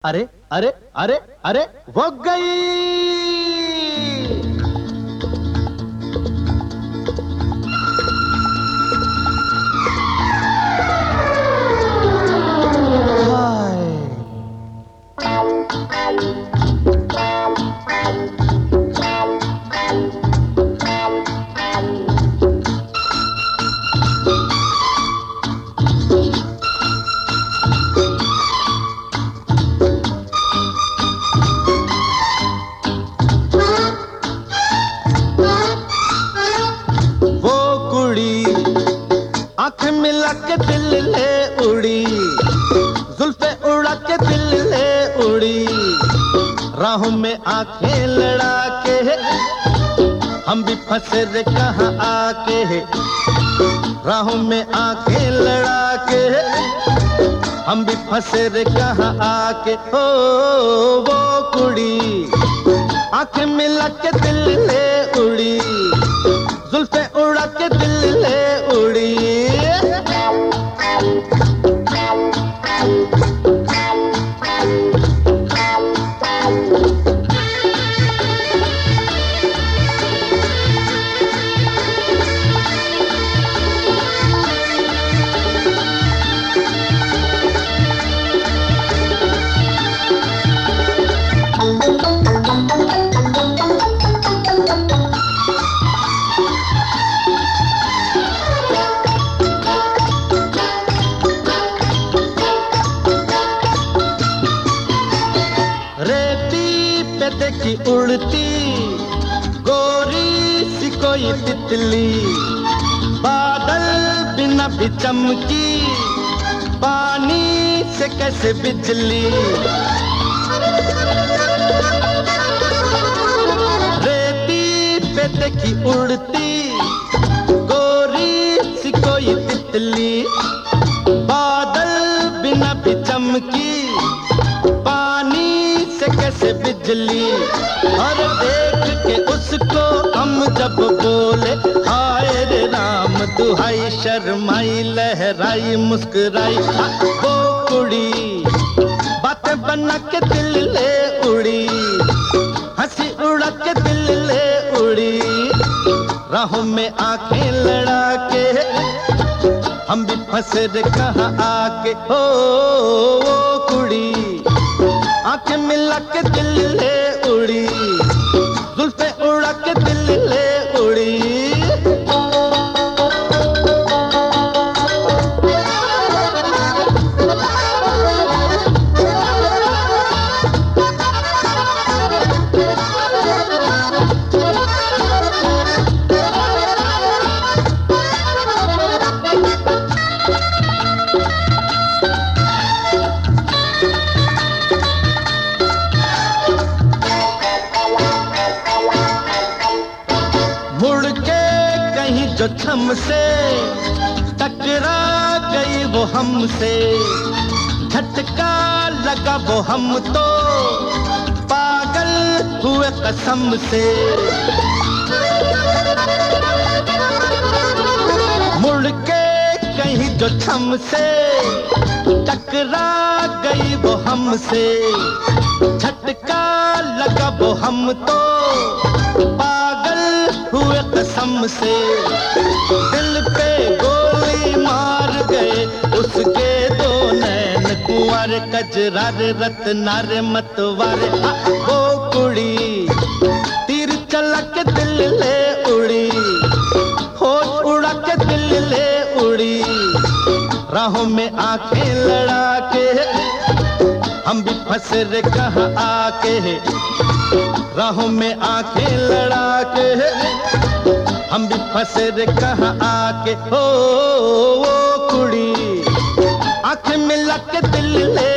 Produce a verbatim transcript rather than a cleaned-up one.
अरे अरे अरे अरे वो गई। आंखें मिला के दिल ले उड़ी, जुल्फे उड़ा के दिल ले उड़ी, राहों में आंखें लड़ा के हम भी फंसे रे कहाँ आके, राहों में आंखें लड़ा के हम भी फंसे रे कहाँ आके। ओ वो कुड़ी आंखें मिला के दिल ले उड़ी, जुल्फे उड़ा के दिल ले उड़ी। देखी उड़ती गोरी सी कोई तितली, बादल बिना भी चमकी, पानी से कैसे बिजली। रेती पे देखी उड़ती गोरी सी कोई तितली, बादल बिना भी चमकी, कैसे बिजली। और देख के उसको हम जब बोले हाय रे राम, दुहाई शर्माई लहराई मुस्कुराई। वो कुड़ी बातें बना के दिल ले उड़ी, हंसी उड़ा के दिल ले उड़ी, राहों में आंखें लड़ा के हम भी फंसे रे कहाँ आके। हो वो कुड़ी आंखें मिला के दिल ले उड़ी, जुल्फे उड़ा के दिल ले उड़ी। मुड़ के कहीं जो छम से टकरा गई वो हमसे, झटका लगा वो हम तो पागल हुए कसम से। मुड़ के कहीं जो छम से टकरा गई वो हमसे, झटका लगा वो हम तो पागल हुए कसम से। दिल पे गोली मार गए उसके दो नैन, कुंवर कजरार रत्नार मतवार। वो कुड़ी तीर चला के दिल ले उड़ी, होश उड़ा के दिल ले उड़ी, राहों में आंखें लड़ा के हम भी फंसे रे कहाँ आके, राहों में आंखें लड़ा के हम भी फंसे रे कहाँ आके। हो वो कुड़ी आंखें मिला के दिल ले